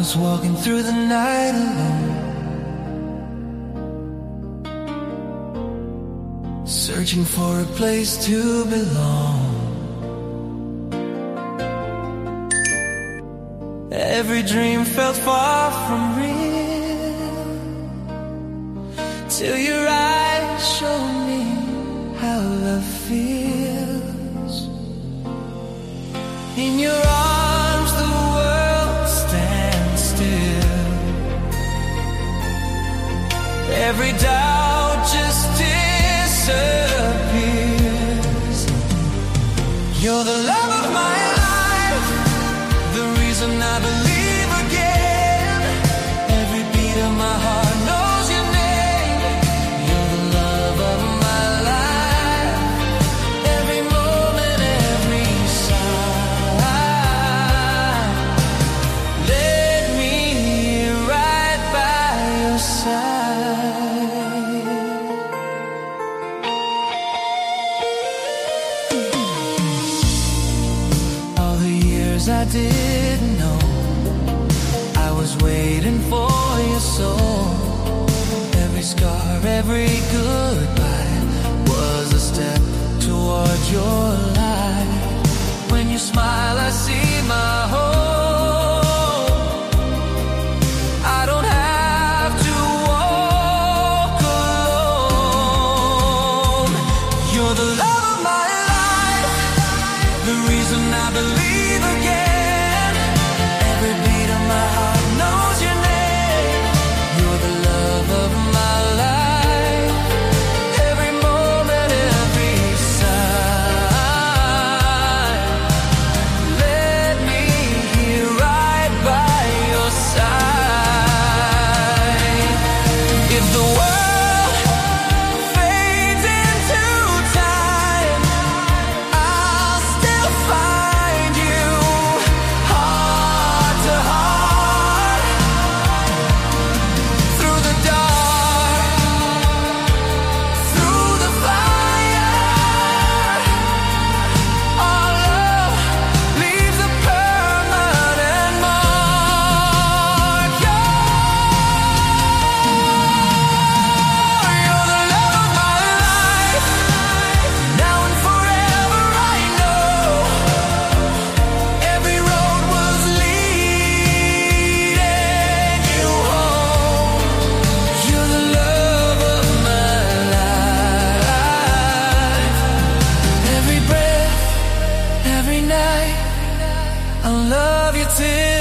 was walking through the night alone, searching for a place to belong. Every dream felt far from real, till your eyes showed me how love feels. In your arms the world stands still, every doubt just disappears. You're the love of my life, the reason I believe again. Every beat of my heart knows your name. You're the love of my life, every moment, every sigh. Let me right by your side. All the years I didn't know, I was waiting for your soul. Every scar, every goodbye was a step toward your light. When you smile, I see my home. I don't have to walk alone. You're the love of my life, the reason I believe again. Every beat of my heart knows your name. You're the love of my life, every moment, every sigh. Let me here right by your side. If the world fades into time, I'll still find you, heart to heart. Through the dark, through the fire, our love leaves a permanent mark. You're the love of my life, now and forever. I know every road was leading you home. You're the love of my life, every breath, every night. I'll love you till